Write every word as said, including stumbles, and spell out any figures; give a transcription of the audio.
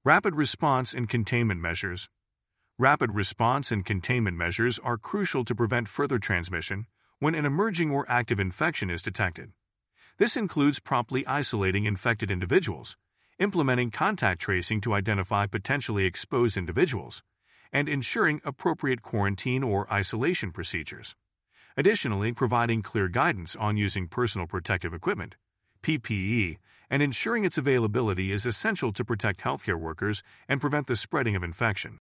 Rapid response and containment measures. Rapid response and containment measures are crucial to prevent further transmission when an emerging or active infection is detected. This includes promptly isolating infected individuals, implementing contact tracing to identify potentially exposed individuals, and ensuring appropriate quarantine or isolation procedures. Additionally, providing clear guidance on using personal protective equipment, P P E, and ensuring its availability is essential to protect healthcare workers and prevent the spreading of infection.